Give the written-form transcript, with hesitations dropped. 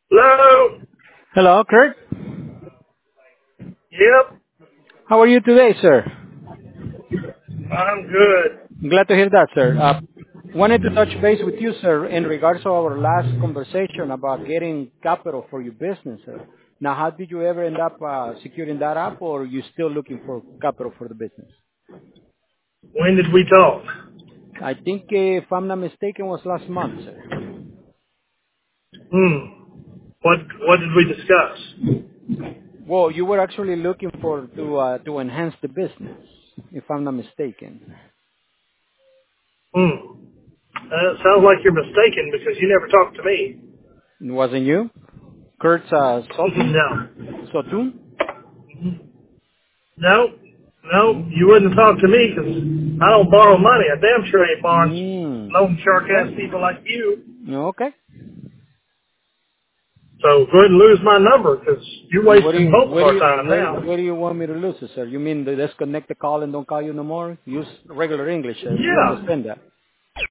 Hello. Hello, Kurt. Yep. How are you today, sir? I'm good. Glad to hear that, sir. Wanted to touch base with you, sir, in regards to our last conversation about getting capital for your business, sir. Now, how did you ever end up securing that up, or are you still looking for capital for the business? When did we talk? I think, if I'm not mistaken, was last month, sir. What did we discuss? Well, you were actually looking for to enhance the business, if I'm not mistaken. Sounds like you're mistaken because you never talked to me. Wasn't you? Kurt Sutton? No. Sotun? No. No. You wouldn't talk to me because I don't borrow money. I damn sure ain't borrowing loan shark ass Okay. people like you. Okay. So go ahead and lose my number because you're What do wasting you both of what do our you time what, now. what do you want me to lose it, sir? You mean to disconnect the call and don't call you no more? Use regular English, sir. We Yeah. understand that.